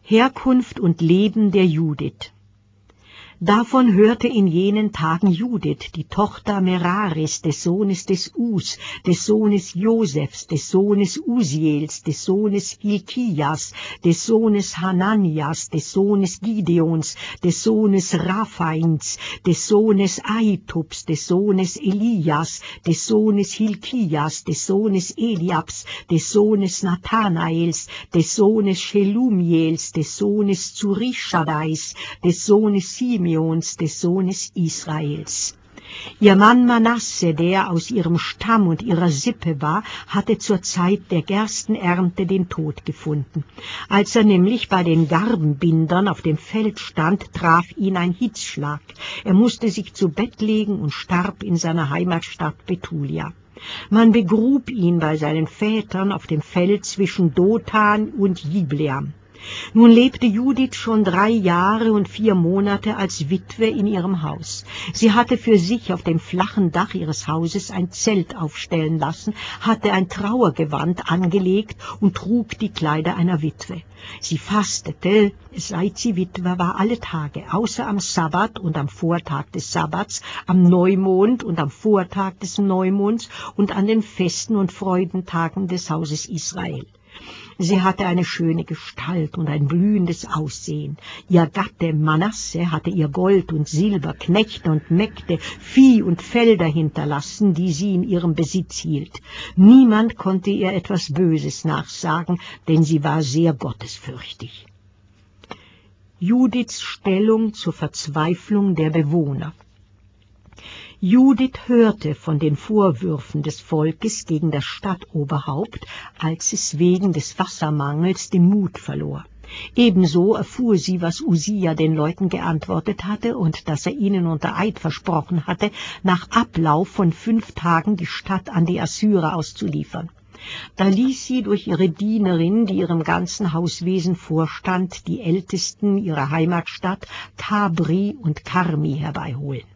Herkunft und Leben der Judith. Davon hörte in jenen Tagen Judith, die Tochter Meraris, des Sohnes des Us, des Sohnes Josefs, des Sohnes Usiels, des Sohnes Hilkias, des Sohnes Hananias, des Sohnes Gideons, des Sohnes Raphains, des Sohnes Ahitubs, des Sohnes Elias, des Sohnes Hilkias, des Sohnes Eliabs, des Sohnes Nathanaels, des Sohnes Shelumiels, des Sohnes Zurishadais, des Sohnes Simeons, des Sohnes Israels. Ihr Mann Manasse, der aus ihrem Stamm und ihrer Sippe war, hatte zur Zeit der Gerstenernte den Tod gefunden. Als er nämlich bei den Garbenbindern auf dem Feld stand, traf ihn ein Hitzschlag. Er musste sich zu Bett legen und starb in seiner Heimatstadt Betulia. Man begrub ihn bei seinen Vätern auf dem Feld zwischen Dothan und Jibleam. Nun lebte Judith schon 3 Jahre und 4 Monate als Witwe in ihrem Haus. Sie hatte für sich auf dem flachen Dach ihres Hauses ein Zelt aufstellen lassen, hatte ein Trauergewand angelegt und trug die Kleider einer Witwe. Sie fastete, seit sie Witwe war, alle Tage, außer am Sabbat und am Vortag des Sabbats, am Neumond und am Vortag des Neumonds und an den Festen und Freudentagen des Hauses Israel. Sie hatte eine schöne Gestalt und ein blühendes Aussehen. Ihr Gatte Manasse hatte ihr Gold und Silber, Knechte und Mägde, Vieh und Felder hinterlassen, die sie in ihrem Besitz hielt. Niemand konnte ihr etwas Böses nachsagen, denn sie war sehr gottesfürchtig. Judiths Stellung zur Verzweiflung der Bewohner. Judith hörte von den Vorwürfen des Volkes gegen das Stadtoberhaupt, als es wegen des Wassermangels den Mut verlor. Ebenso erfuhr sie, was Usia den Leuten geantwortet hatte und dass er ihnen unter Eid versprochen hatte, nach Ablauf von 5 Tagen die Stadt an die Assyrer auszuliefern. Da ließ sie durch ihre Dienerin, die ihrem ganzen Hauswesen vorstand, die Ältesten ihrer Heimatstadt Kabri und Karmi herbeiholen.